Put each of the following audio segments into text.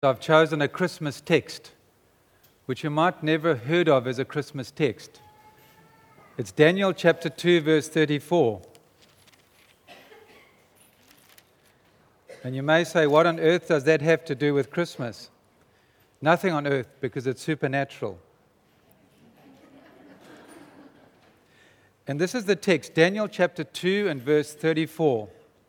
I've chosen a Christmas text, which you might never heard of as a Christmas text. It's Daniel chapter 2, verse 34. And you may say, what on earth does that have to do with Christmas? Nothing on earth, because it's supernatural. And this is the text, Daniel chapter 2 and verse 34.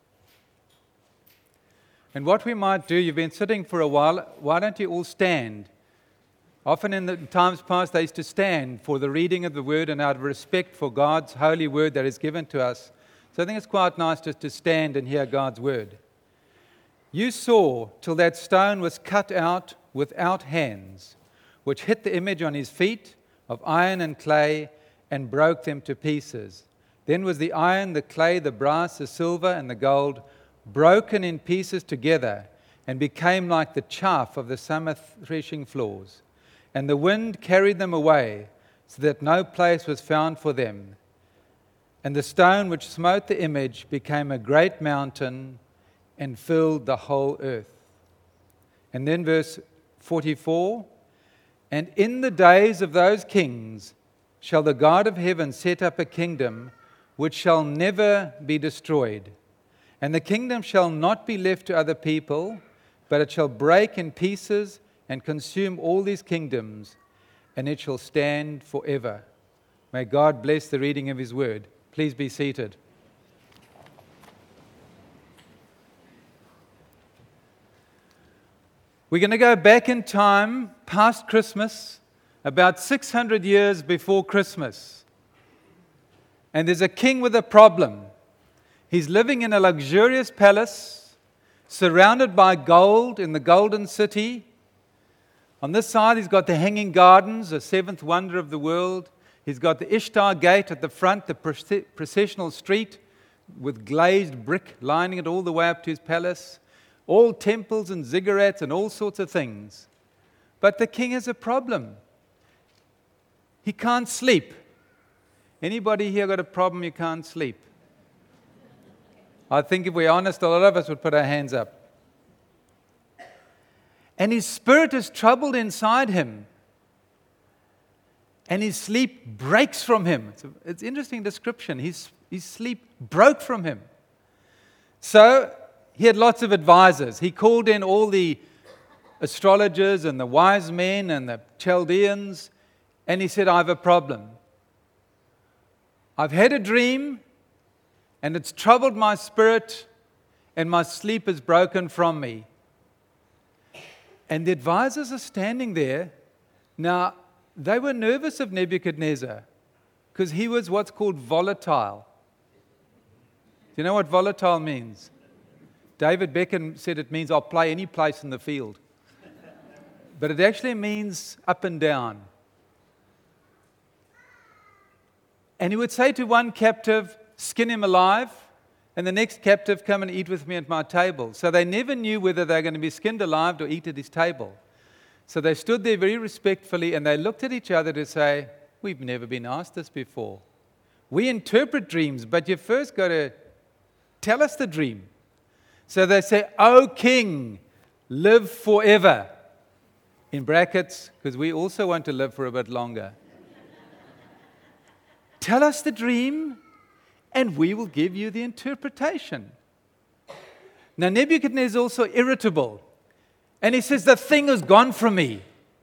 And what we might do, you've been sitting for a while, why don't you all stand? Often in the times past, they used to stand for the reading of the word and out of respect for God's holy word that is given to us. So I think it's quite nice just to stand and hear God's word. You saw till that stone was cut out without hands, which hit the image on his feet of iron and clay and broke them to pieces. Then was the iron, the clay, the brass, the silver, and the gold broken in pieces together and became like the chaff of the summer threshing floors. And the wind carried them away so that no place was found for them. And the stone which smote the image became a great mountain and filled the whole earth. And then verse 44, and in the days of those kings shall the God of heaven set up a kingdom which shall never be destroyed. And the kingdom shall not be left to other people, but it shall break in pieces and consume all these kingdoms, and it shall stand forever. May God bless the reading of his word. Please be seated. We're going to go back in time, past Christmas, about 600 years before Christmas. And there's a king with a problem. He's living in a luxurious palace, surrounded by gold in the golden city. On this side, he's got the Hanging Gardens, the seventh wonder of the world. He's got the Ishtar Gate at the front, the processional street with glazed brick lining it all the way up to his palace. All temples and ziggurats and all sorts of things. But the king has a problem. He can't sleep. Anybody here got a problem you can't sleep? I think if we're honest, a lot of us would put our hands up. And his spirit is troubled inside him. And his sleep breaks from him. It's an interesting description. His sleep broke from him. So he had lots of advisors. He called in all the astrologers and the wise men and the Chaldeans. And he said, I have a problem. I've had a dream. And it's troubled my spirit, and my sleep is broken from me. And the advisors are standing there. Now, they were nervous of Nebuchadnezzar because he was what's called volatile. Do you know what volatile means? David Beckham said it means I'll play any place in the field. But it actually means up and down. And he would say to one captive, skin him alive, and the next captive, come and eat with me at my table. So they never knew whether they were going to be skinned alive or eat at his table. So they stood there very respectfully, and they looked at each other to say, we've never been asked this before. We interpret dreams, but you first got to tell us the dream. So they say, O king, live forever. In brackets, because we also want to live for a bit longer. Tell us the dream, and we will give you the interpretation. Now, Nebuchadnezzar is also irritable. And he says, the thing has gone from me.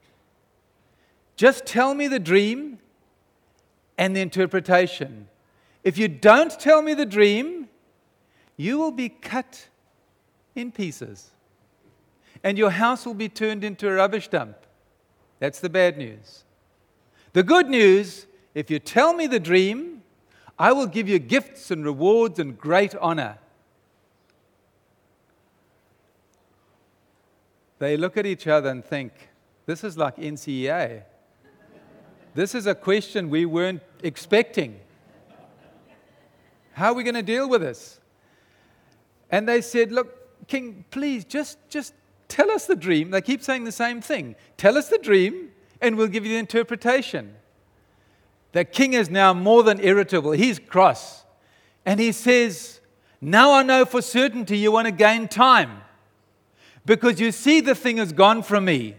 Just tell me the dream and the interpretation. If you don't tell me the dream, you will be cut in pieces. And your house will be turned into a rubbish dump. That's the bad news. The good news, if you tell me the dream, I will give you gifts and rewards and great honor. They look at each other and think, this is like NCEA. This is a question we weren't expecting. How are we going to deal with this? And they said, look, King, please, just tell us the dream. They keep saying the same thing. Tell us the dream, and we'll give you the interpretation. The king is now more than irritable. He's cross. And he says, now I know for certainty you want to gain time. because you see the thing has gone from me.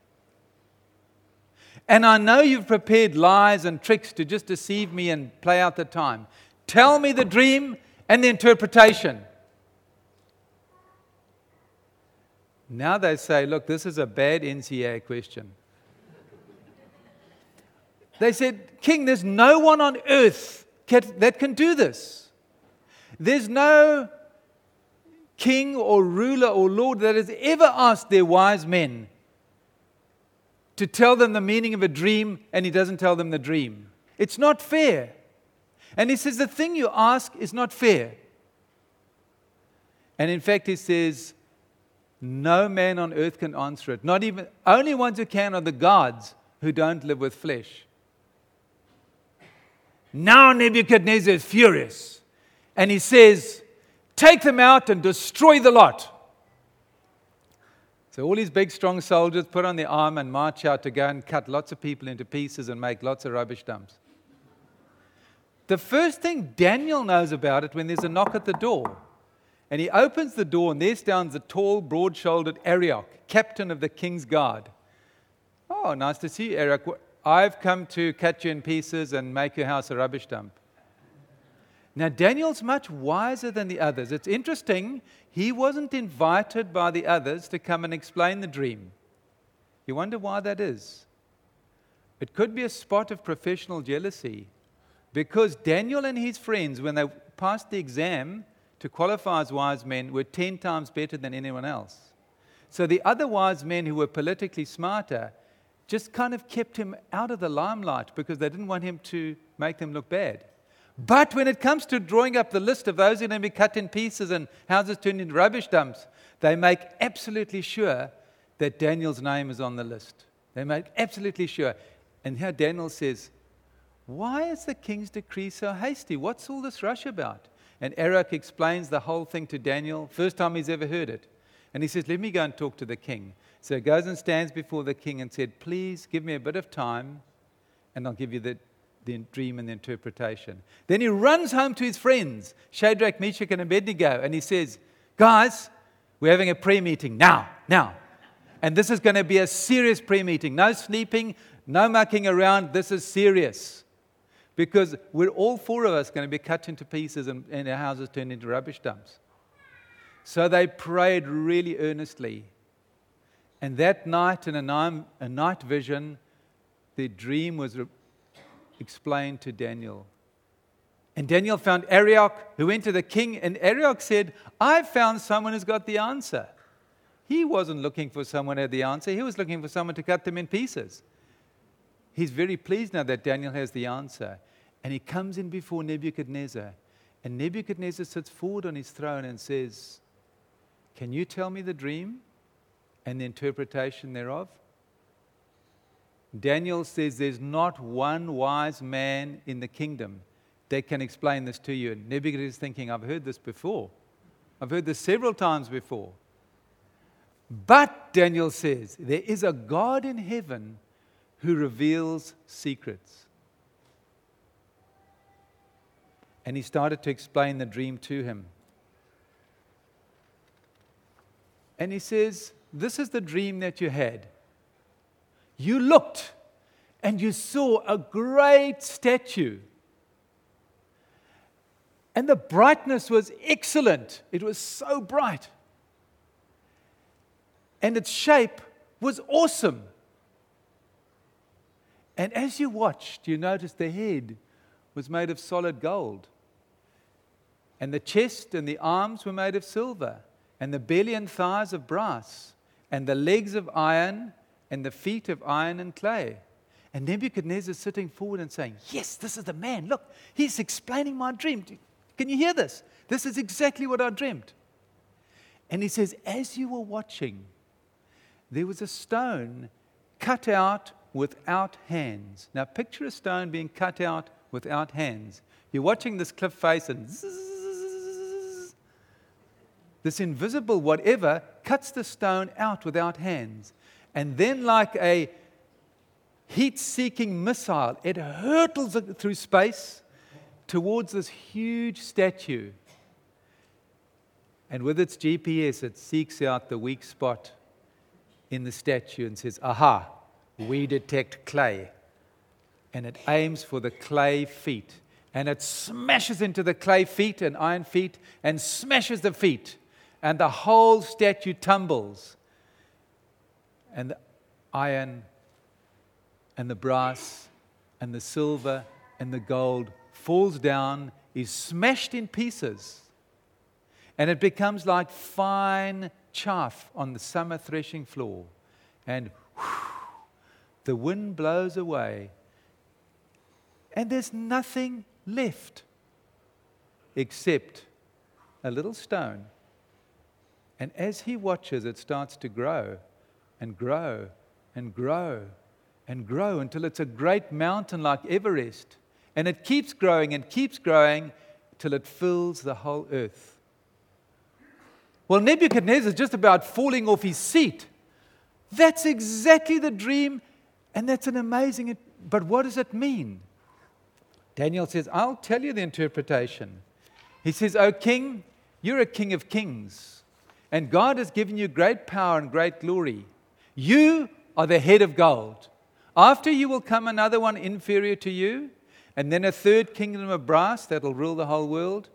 And I know you've prepared lies and tricks to just deceive me and play out the time. Tell me the dream and the interpretation. Now they say, look, this is a bad NCA question. They said, King, there's no one on earth that can do this. There's no king or ruler or lord that has ever asked their wise men to tell them the meaning of a dream, and he doesn't tell them the dream. It's not fair. And he says, the thing you ask is not fair. And in fact, he says, no man on earth can answer it. Not even, only ones who can are the gods who don't live with flesh. Now Nebuchadnezzar is furious. And he says, take them out and destroy the lot. So all these big, strong soldiers put on their armor and march out to go and cut lots of people into pieces and make lots of rubbish dumps. The first thing Daniel knows about it when there's a knock at the door. And he opens the door, and there stands the tall, broad-shouldered Arioch, captain of the king's guard. Oh, nice to see you, Arioch. I've come to cut you in pieces and make your house a rubbish dump. Now, Daniel's much wiser than the others. It's interesting, he wasn't invited by the others to come and explain the dream. You wonder why that is? It could be a spot of professional jealousy, because Daniel and his friends, when they passed the exam to qualify as wise men, were 10 times better than anyone else. So the other wise men who were politically smarter just kind of kept him out of the limelight because they didn't want him to make them look bad. But when it comes to drawing up the list of those who are going to be cut in pieces and houses turned into rubbish dumps, they make absolutely sure that Daniel's name is on the list. They make absolutely sure. And here Daniel says, why is the king's decree so hasty? What's all this rush about? And Arioch explains the whole thing to Daniel, first time he's ever heard it. And he says, let me go and talk to the king. So he goes and stands before the king and said, please give me a bit of time and I'll give you the dream and the interpretation. Then he runs home to his friends, Shadrach, Meshach, and Abednego, and he says, guys, we're having a prayer meeting now. And this is going to be a serious prayer meeting. No sleeping, no mucking around. This is serious. Because we're all 4 of us going to be cut into pieces and our houses turned into rubbish dumps. So they prayed really earnestly. And that night, in a night vision, the dream was explained to Daniel. And Daniel found Arioch, who went to the king, and Arioch said, I've found someone who's got the answer. He wasn't looking for someone who had the answer. He was looking for someone to cut them in pieces. He's very pleased now that Daniel has the answer. And he comes in before Nebuchadnezzar. And Nebuchadnezzar sits forward on his throne and says, can you tell me the dream and the interpretation thereof? Daniel says there's not one wise man in the kingdom that can explain this to you. And Nebuchadnezzar is thinking, I've heard this before. I've heard this several times before. But, Daniel says, there is a God in heaven who reveals secrets. And he started to explain the dream to him. And he says, this is the dream that you had. You looked and you saw a great statue. And the brightness was excellent. It was so bright. And its shape was awesome. And as you watched, you noticed the head was made of solid gold. And the chest and the arms were made of silver. And the belly and thighs of brass. And the legs of iron. And the feet of iron and clay. And Nebuchadnezzar is sitting forward and saying, yes, this is the man. Look, he's explaining my dream. Can you hear this? This is exactly what I dreamt. And he says, as you were watching, there was a stone cut out without hands. Now picture a stone being cut out without hands. You're watching this cliff face and zzz, this invisible whatever cuts the stone out without hands. And then like a heat-seeking missile, it hurtles through space towards this huge statue. And with its GPS, it seeks out the weak spot in the statue and says, aha, we detect clay. And it aims for the clay feet. And it smashes into the clay feet and iron feet and smashes the feet. And the whole statue tumbles. And the iron and the brass and the silver and the gold falls down, is smashed in pieces. And it becomes like fine chaff on the summer threshing floor. And the wind blows away. And there's nothing left except a little stone. And as he watches, it starts to grow and grow and grow and grow until it's a great mountain like Everest. And it keeps growing and keeps growing till it fills the whole earth. Well, Nebuchadnezzar is just about falling off his seat. That's exactly the dream, and that's an amazing... But what does it mean? Daniel says, I'll tell you the interpretation. He says, O king, you're a king of kings, and God has given you great power and great glory. You are the head of gold. After you will come another one inferior to you, and then a third kingdom of brass that will rule the whole world,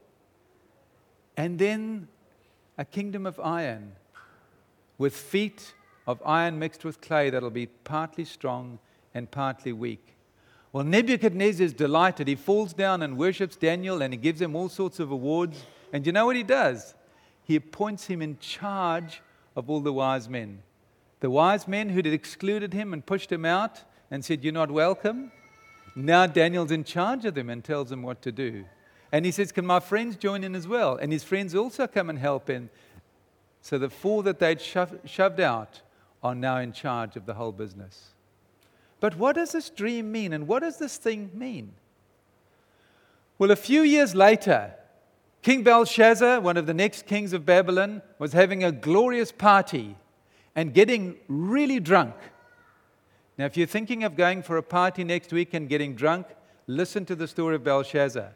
and then a kingdom of iron with feet of iron mixed with clay that will be partly strong and partly weak. Well, Nebuchadnezzar is delighted. He falls down and worships Daniel, and he gives him all sorts of awards. And you know what he does? He appoints him in charge of all the wise men. The wise men who had excluded him and pushed him out and said, you're not welcome. Now Daniel's in charge of them and tells them what to do. And he says, can my friends join in as well? And his friends also come and help him. So the four that they'd shoved out are now in charge of the whole business. But what does this dream mean? And what does this thing mean? Well, a few years later, King Belshazzar, one of the next kings of Babylon, was having a glorious party and getting really drunk. Now, if you're thinking of going for a party next week and getting drunk, listen to the story of Belshazzar.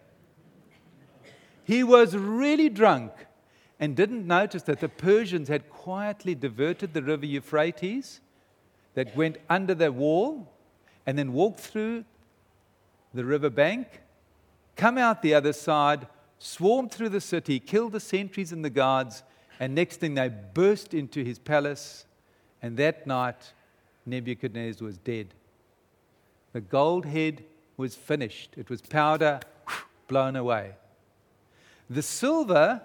He was really drunk and didn't notice that the Persians had quietly diverted the river Euphrates that went under the wall and then walked through the river bank, come out the other side, swarmed through the city, killed the sentries and the guards, and next thing they burst into his palace, and that night Nebuchadnezzar was dead. The gold head was finished. It was powder blown away. The silver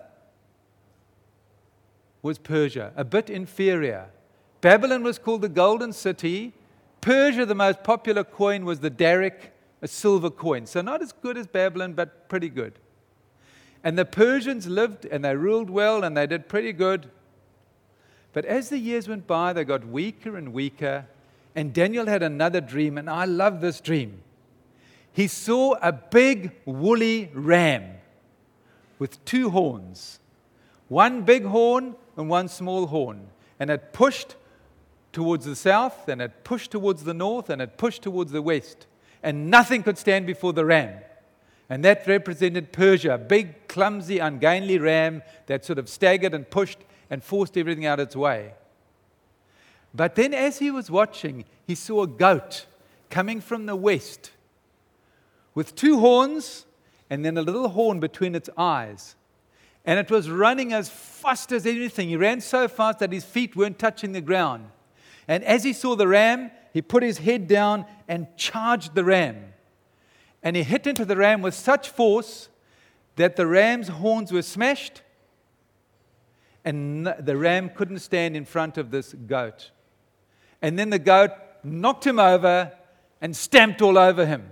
was Persia, a bit inferior. Babylon was called the Golden City. Persia, the most popular coin, was the darik, a silver coin. So not as good as Babylon, but pretty good. And the Persians lived and they ruled well and they did pretty good. But as the years went by, they got weaker and weaker. And Daniel had another dream, and I love this dream. He saw a big woolly ram with two horns, one big horn and one small horn. And it pushed towards the south, and it pushed towards the north, and it pushed towards the west. And nothing could stand before the ram. And that represented Persia, a big, clumsy, ungainly ram that sort of staggered and pushed and forced everything out its way. But then as he was watching, he saw a goat coming from the west with two horns and then a little horn between its eyes. And it was running as fast as anything. He ran so fast that his feet weren't touching the ground. And as he saw the ram, he put his head down and charged the ram. And he hit into the ram with such force that the ram's horns were smashed, and the ram couldn't stand in front of this goat. And then the goat knocked him over and stamped all over him.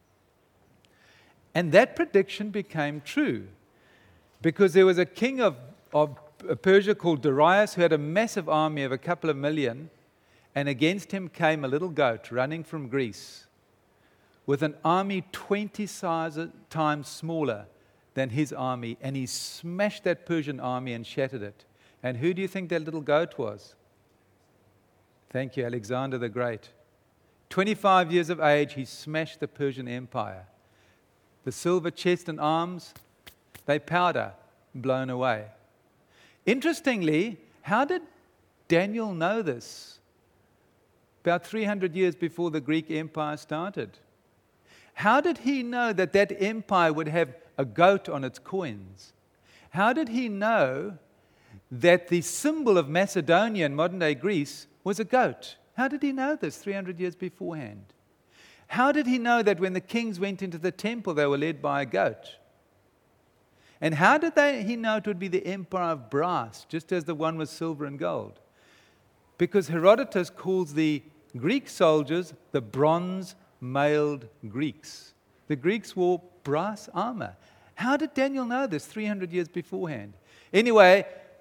And that prediction became true, because there was a king of Persia called Darius who had a massive army of a couple of million, and against him came a little goat running from Greece with an army 20 times smaller than his army, and he smashed that Persian army and shattered it. And who do you think that little goat was? Thank you, Alexander the Great. 25 years of age, he smashed the Persian Empire. The silver chest and arms, they powder, blown away. Interestingly, how did Daniel know this? About 300 years before the Greek Empire started. How did he know that that empire would have a goat on its coins? How did he know that the symbol of Macedonia in modern-day Greece was a goat? How did he know this 300 years beforehand? How did he know that when the kings went into the temple, they were led by a goat? And how did he know it would be the empire of brass, just as the one was silver and gold? Because Herodotus calls the Greek soldiers the bronze-mailed Greeks. The Greeks wore brass armor. How did Daniel know this 300 years beforehand? Anyway,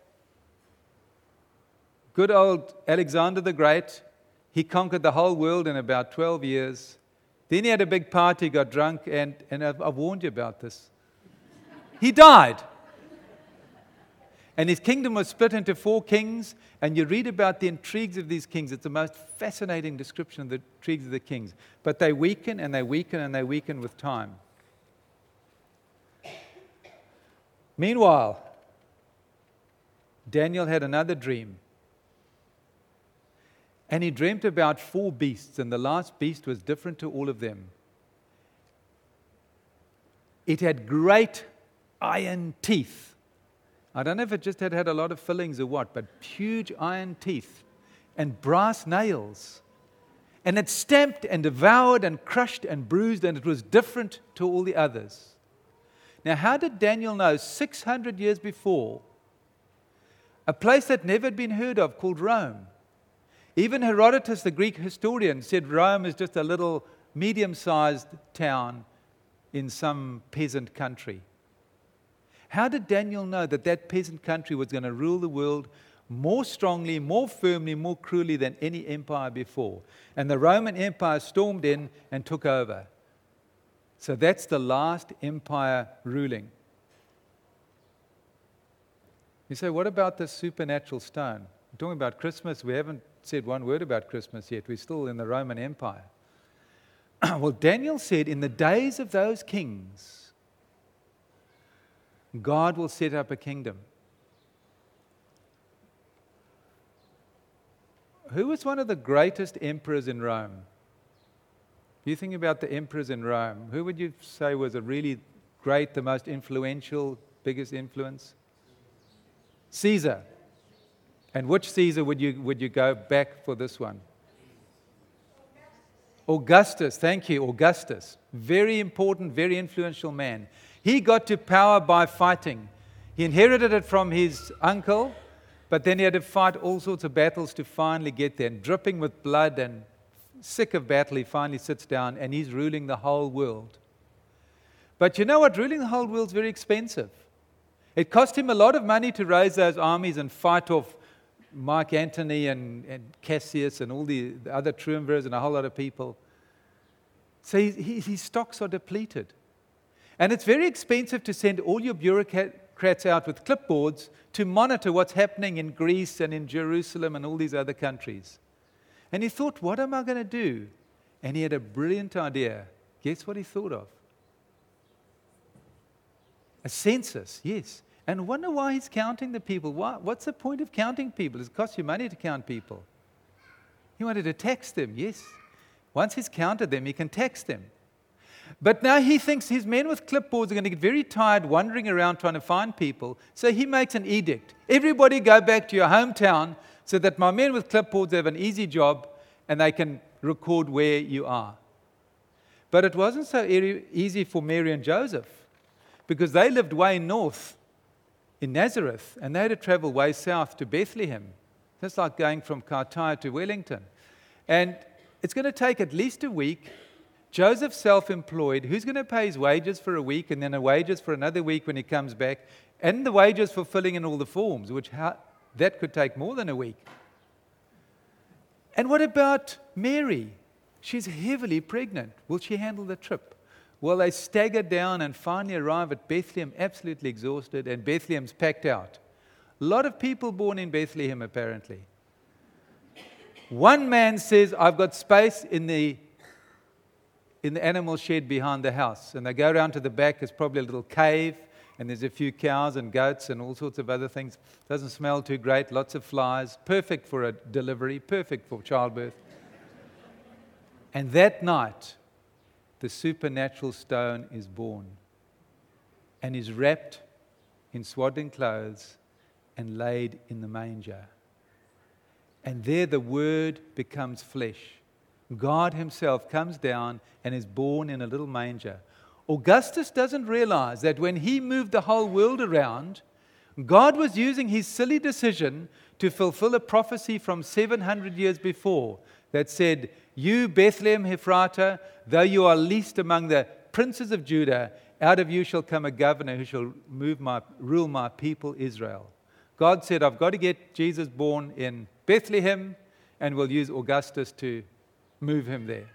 good old Alexander the Great, he conquered the whole world in about 12 years. Then he had a big party, got drunk, and I've warned you about this. He died. And his kingdom was split into 4 kings, and you read about the intrigues of these kings. It's the most fascinating description of the intrigues of the kings. But they weaken, and they weaken, and they weaken with time. Meanwhile, Daniel had another dream. And he dreamt about 4 beasts, and the last beast was different to all of them. It had great iron teeth. I don't know if it just had a lot of fillings or what, but huge iron teeth and brass nails. And it stamped and devoured and crushed and bruised, and it was different to all the others. Now, how did Daniel know 600 years before a place that never had been heard of called Rome? Even Herodotus, the Greek historian, said Rome is just a little medium-sized town in some peasant country. How did Daniel know that that peasant country was going to rule the world more strongly, more firmly, more cruelly than any empire before? And the Roman Empire stormed in and took over. So that's the last empire ruling. You say, what about this supernatural stone? We're talking about Christmas. We haven't said one word about Christmas yet. We're still in the Roman Empire. Well, Daniel said, in the days of those kings, God will set up a kingdom. Who was one of the greatest emperors in Rome? If you think about the emperors in Rome, who would you say was a really great, the most influential, biggest influence? Caesar. And which Caesar would you go back for this one? Augustus. Thank you, Augustus. Very important, very influential man. He got to power by fighting. He inherited it from his uncle, but then he had to fight all sorts of battles to finally get there. And dripping with blood and sick of battle, he finally sits down and he's ruling the whole world. But you know what? Ruling the whole world is very expensive. It cost him a lot of money to raise those armies and fight off Mark Antony and Cassius and all the other triumvirs and a whole lot of people. So his stocks are depleted. And it's very expensive to send all your bureaucrats out with clipboards to monitor what's happening in Greece and in Jerusalem and all these other countries. And he thought, what am I going to do? And he had a brilliant idea. Guess what he thought of? A census, yes. And wonder why he's counting the people. What's the point of counting people? It costs you money to count people. He wanted to tax them, yes. Once he's counted them, he can tax them. But now he thinks his men with clipboards are going to get very tired wandering around trying to find people. So he makes an edict. Everybody go back to your hometown so that my men with clipboards have an easy job and they can record where you are. But it wasn't so easy for Mary and Joseph because they lived way north in Nazareth and they had to travel way south to Bethlehem. That's like going from Cartaya to Wellington. And it's going to take at least a week. Joseph's self-employed. Who's going to pay his wages for a week and then the wages for another week when he comes back? And the wages for filling in all the forms, that could take more than a week. And what about Mary? She's heavily pregnant. Will she handle the trip? Well, they stagger down and finally arrive at Bethlehem absolutely exhausted, and Bethlehem's packed out. A lot of people born in Bethlehem, apparently. One man says, I've got space in the animal shed behind the house. And they go around to the back. There's probably a little cave. and there's a few cows and goats and all sorts of other things. Doesn't smell too great, lots of flies, perfect for a delivery, perfect for childbirth. And that night, the supernatural stone is born and is wrapped in swaddling clothes and laid in the manger. And there the Word becomes flesh. God himself comes down and is born in a little manger. Augustus doesn't realize that when he moved the whole world around, God was using his silly decision to fulfill a prophecy from 700 years before that said, "You, Bethlehem Ephratah, though you are least among the princes of Judah, out of you shall come a governor who shall rule my people Israel." God said, "I've got to get Jesus born in Bethlehem, and we'll use Augustus to move him there."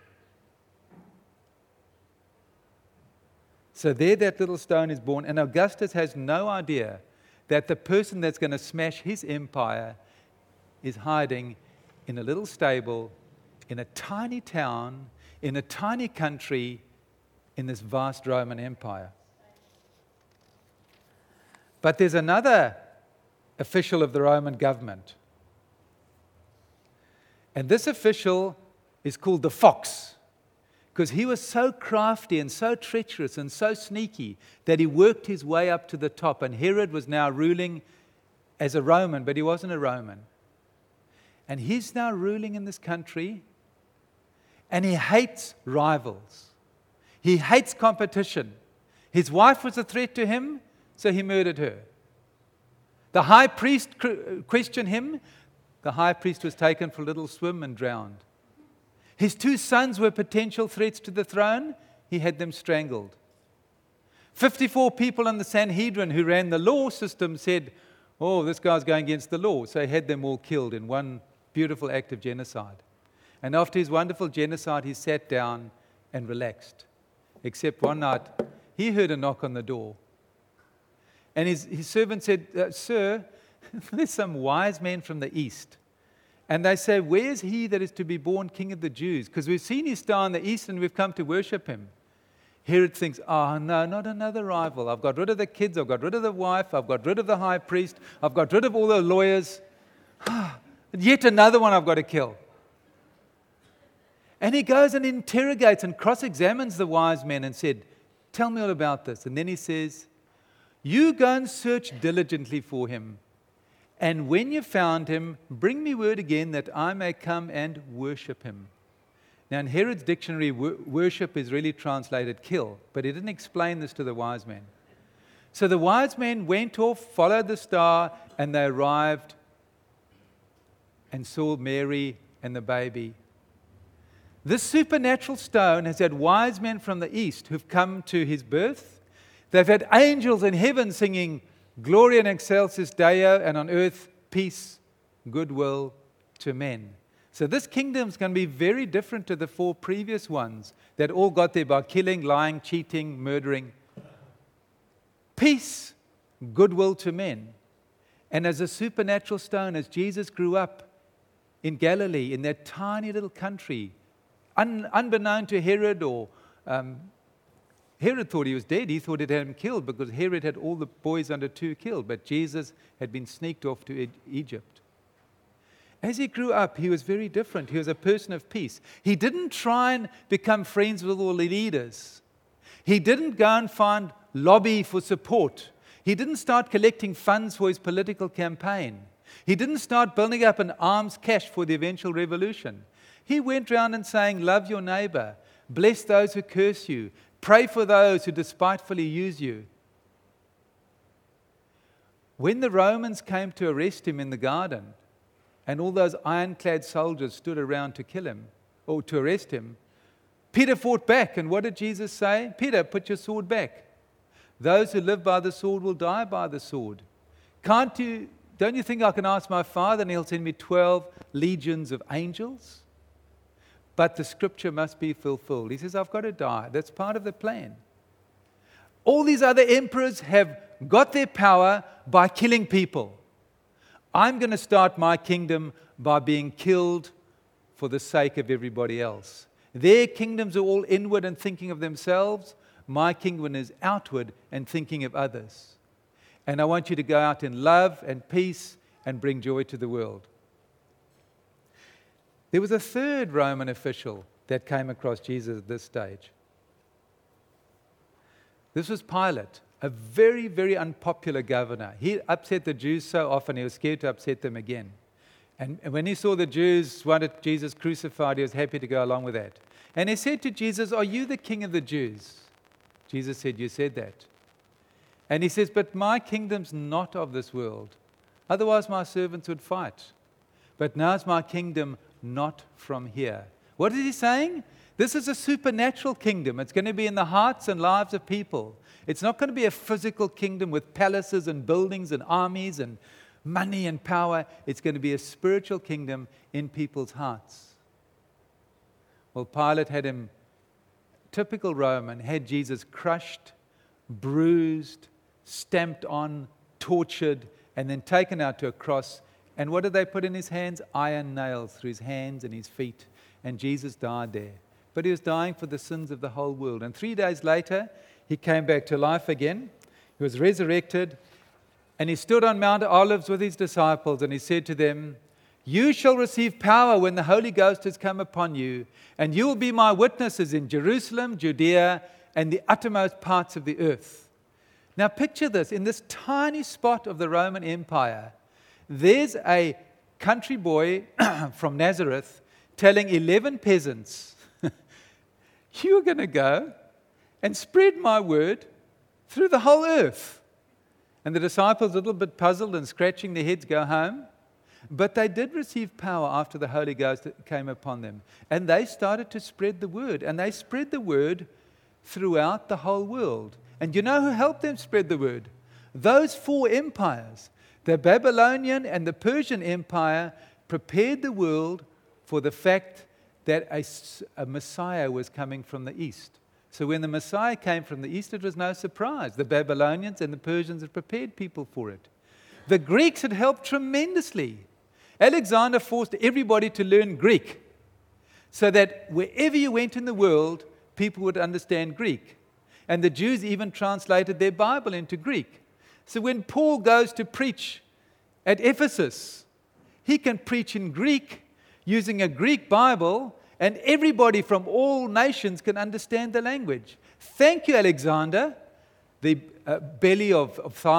So there that little stone is born, and Augustus has no idea that the person that's going to smash his empire is hiding in a little stable, in a tiny town, in a tiny country, in this vast Roman Empire. But there's another official of the Roman government. And this official is called the Fox, because he was so crafty and so treacherous and so sneaky that he worked his way up to the top. And Herod was now ruling as a Roman, but he wasn't a Roman. And he's now ruling in this country, and he hates rivals. He hates competition. His wife was a threat to him, so he murdered her. The high priest questioned him. The high priest was taken for a little swim and drowned. His 2 sons were potential threats to the throne. He had them strangled. 54 people in the Sanhedrin who ran the law system said, "Oh, this guy's going against the law." So he had them all killed in one beautiful act of genocide. And after his wonderful genocide, he sat down and relaxed. Except one night, he heard a knock on the door. And his servant said, "Sir, there's some wise men from the east. And they say, 'Where's he that is to be born King of the Jews?' Because we've seen his star in the east and we've come to worship him." Herod thinks, "Oh no, not another rival. I've got rid of the kids, I've got rid of the wife, I've got rid of the high priest, I've got rid of all the lawyers. Yet another one I've got to kill." And he goes and interrogates and cross-examines the wise men and said, "Tell me all about this." And then he says, "You go and search diligently for him. And when you found him, bring me word again that I may come and worship him." Now, in Herod's dictionary, worship is really translated kill, but he didn't explain this to the wise men. So the wise men went off, followed the star, and they arrived and saw Mary and the baby. This supernatural stone has had wise men from the east who've come to his birth. They've had angels in heaven singing, "Gloria in excelsis Deo," and on earth, peace, goodwill to men. So this kingdom is going to be very different to the 4 previous ones that all got there by killing, lying, cheating, murdering. Peace, goodwill to men. And as a supernatural stone, as Jesus grew up in Galilee, in that tiny little country, unbeknown to Herod, or Herod thought he was dead. He thought it had him killed because Herod had all the boys under 2 killed. But Jesus had been sneaked off to Egypt. As he grew up, he was very different. He was a person of peace. He didn't try and become friends with all the leaders. He didn't go and lobby for support. He didn't start collecting funds for his political campaign. He didn't start building up an arms cache for the eventual revolution. He went around and saying, "Love your neighbor, bless those who curse you, pray for those who despitefully use you." When the Romans came to arrest him in the garden, and all those ironclad soldiers stood around to kill him, or to arrest him, Peter fought back. And what did Jesus say? "Peter, put your sword back. Those who live by the sword will die by the sword. Don't you think I can ask my Father and he'll send me 12 legions of angels? But the scripture must be fulfilled." He says, "I've got to die. That's part of the plan." All these other emperors have got their power by killing people. I'm going to start my kingdom by being killed for the sake of everybody else. Their kingdoms are all inward and thinking of themselves. My kingdom is outward and thinking of others. And I want you to go out in love and peace and bring joy to the world. There was a third Roman official that came across Jesus at this stage. This was Pilate, a very, very unpopular governor. He upset the Jews so often, he was scared to upset them again. And when he saw the Jews wanted Jesus crucified, he was happy to go along with that. And he said to Jesus, "Are you the king of the Jews?" Jesus said, "You said that." And he says, "But my kingdom's not of this world. Otherwise my servants would fight. But now is my kingdom not from here." What is he saying? This is a supernatural kingdom. It's going to be in the hearts and lives of people. It's not going to be a physical kingdom with palaces and buildings and armies and money and power. It's going to be a spiritual kingdom in people's hearts. Well, Pilate had him, typical Roman, had Jesus crushed, bruised, stamped on, tortured, and then taken out to a cross. And what did they put in his hands? Iron nails through his hands and his feet. And Jesus died there. But he was dying for the sins of the whole world. And 3 days later, he came back to life again. He was resurrected. And he stood on Mount Olives with his disciples. And he said to them, "You shall receive power when the Holy Ghost has come upon you. And you will be my witnesses in Jerusalem, Judea, and the uttermost parts of the earth." Now picture this. In this tiny spot of the Roman Empire, there's a country boy from Nazareth telling 11 peasants, "You're going to go and spread my word through the whole earth." And the disciples, a little bit puzzled and scratching their heads, go home. But they did receive power after the Holy Ghost came upon them. And they started to spread the word. And they spread the word throughout the whole world. And you know who helped them spread the word? Those 4 empires. The Babylonian and the Persian Empire prepared the world for the fact that a Messiah was coming from the east. So when the Messiah came from the east, it was no surprise. The Babylonians and the Persians had prepared people for it. The Greeks had helped tremendously. Alexander forced everybody to learn Greek so that wherever you went in the world, people would understand Greek. And the Jews even translated their Bible into Greek. So when Paul goes to preach at Ephesus, he can preach in Greek using a Greek Bible, and everybody from all nations can understand the language. Thank you, Alexander, the belly of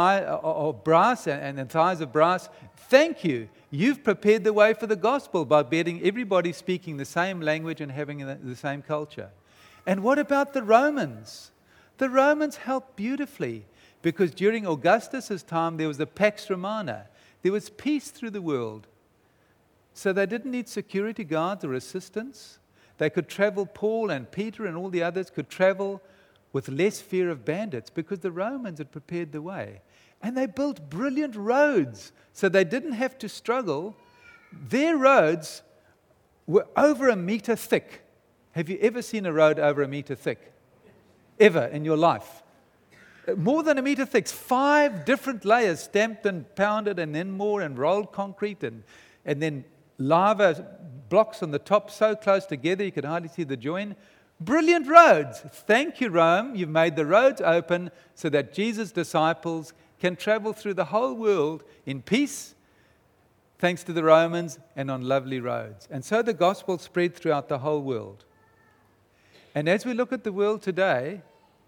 brass and the thighs of brass. Thank you. You've prepared the way for the gospel by getting everybody speaking the same language and having the same culture. And what about the Romans? The Romans helped beautifully, because during Augustus' time there was the Pax Romana. There was peace through the world. So they didn't need security guards or assistants. They could travel, Paul and Peter and all the others could travel with less fear of bandits because the Romans had prepared the way. And they built brilliant roads so they didn't have to struggle. Their roads were over 1 meter thick. Have you ever seen a road over 1 meter thick? Ever in your life? More than 1 meter thick. 5 different layers, stamped and pounded and then more, and rolled concrete and then lava blocks on the top so close together you could hardly see the join. Brilliant roads. Thank you, Rome. You've made the roads open so that Jesus' disciples can travel through the whole world in peace, thanks to the Romans, and on lovely roads. And so the gospel spread throughout the whole world. And as we look at the world today,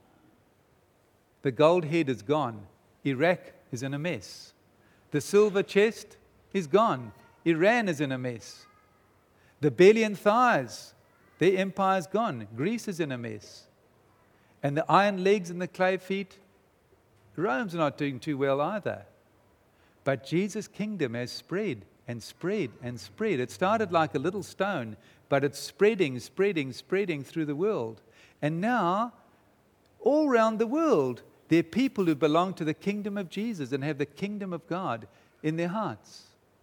the gold head is gone. Iraq is in a mess. The silver chest is gone. Iran is in a mess. The belly and thighs, their empire's gone. Greece is in a mess. And the iron legs and the clay feet, Rome's not doing too well either. But Jesus' kingdom has spread and spread and spread. It started like a little stone, but it's spreading through the world. And now, all around the world, there are people who belong to the kingdom of Jesus and have the kingdom of God in their hearts.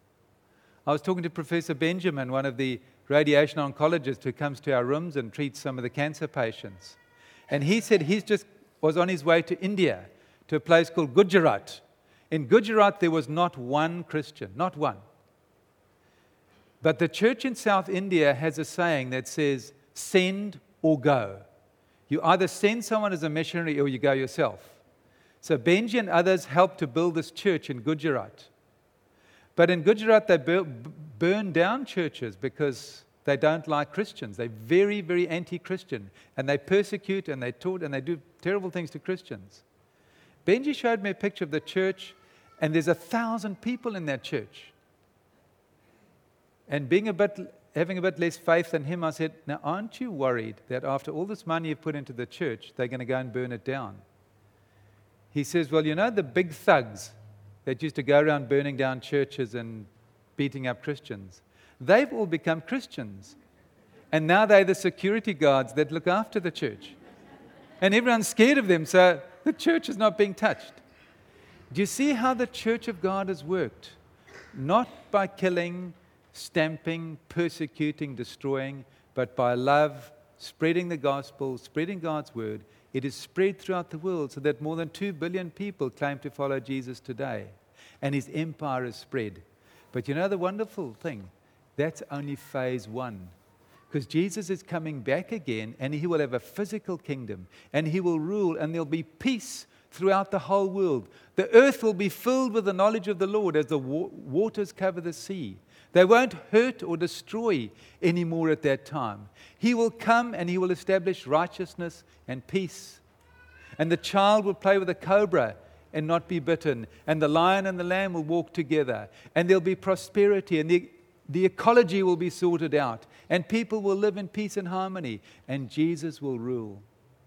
I was talking to Professor Benjamin, one of the radiation oncologists who comes to our rooms and treats some of the cancer patients. And he said he just was on his way to India, to a place called Gujarat. In Gujarat, there was not one Christian, not one. But the church in South India has a saying that says, "Send or go." You either send someone as a missionary or you go yourself. So Benji and others helped to build this church in Gujarat. But in Gujarat, they burn down churches because they don't like Christians. They're very, very anti-Christian. And they persecute and they taunt and they do terrible things to Christians. Benji showed me a picture of the church, and there's 1,000 people in that church. And having a bit less faith than him, I said, now aren't you worried that after all this money you've put into the church, they're going to go and burn it down? He says, well, you know the big thugs that used to go around burning down churches and beating up Christians? They've all become Christians. And now they're the security guards that look after the church. And everyone's scared of them, so the church is not being touched. Do you see how the church of God has worked? Not by killing, stamping, persecuting, destroying, but by love, spreading the gospel, spreading God's word. It is spread throughout the world so that more than 2 billion people claim to follow Jesus today. And his empire is spread. But you know the wonderful thing? That's only phase 1. Because Jesus is coming back again, and he will have a physical kingdom, and he will rule, and there'll be peace throughout the whole world. The earth will be filled with the knowledge of the Lord as the waters cover the sea. They won't hurt or destroy anymore at that time. He will come and he will establish righteousness and peace. And the child will play with a cobra and not be bitten. And the lion and the lamb will walk together. And there'll be prosperity, and the ecology will be sorted out. And people will live in peace and harmony. And Jesus will rule.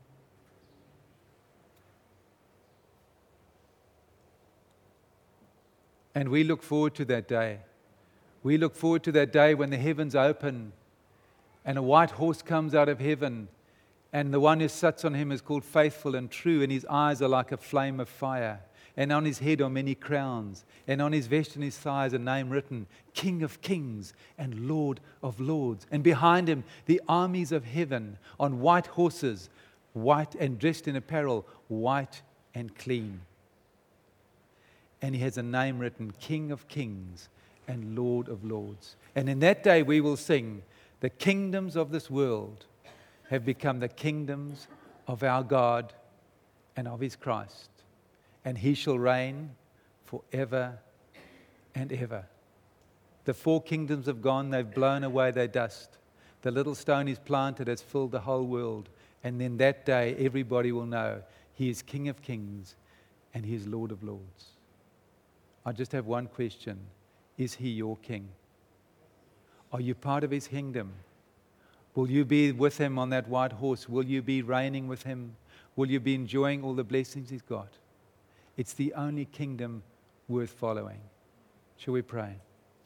And we look forward to that day. We look forward to that day when the heavens open and a white horse comes out of heaven, and the one who sits on him is called Faithful and True, and his eyes are like a flame of fire, and on his head are many crowns, and on his vest and his thighs a name written, King of Kings and Lord of Lords. And behind him the armies of heaven on white horses, white and dressed in apparel, white and clean. And he has a name written, King of Kings and Lord of Lords. And in that day we will sing, the kingdoms of this world have become the kingdoms of our God and of his Christ. And he shall reign forever and ever. The 4 kingdoms have gone, they've blown away their dust. The little stone he's planted has filled the whole world. And then that day everybody will know he is King of Kings and he is Lord of Lords. I just have one question. Is he your king? Are you part of his kingdom? Will you be with him on that white horse? Will you be reigning with him? Will you be enjoying all the blessings he's got? It's the only kingdom worth following. Shall we pray?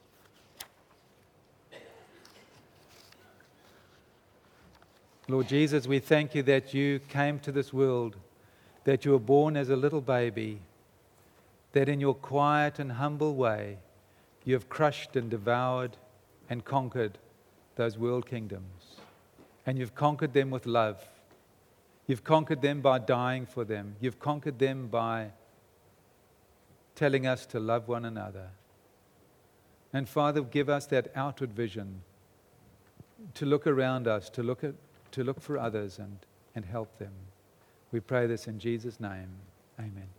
Lord Jesus, we thank you that you came to this world, that you were born as a little baby, that in your quiet and humble way, you have crushed and devoured and conquered those world kingdoms. And you've conquered them with love. You've conquered them by dying for them. You've conquered them by telling us to love one another. And Father, give us that outward vision to look around us, to look for others and help them. We pray this in Jesus' name. Amen.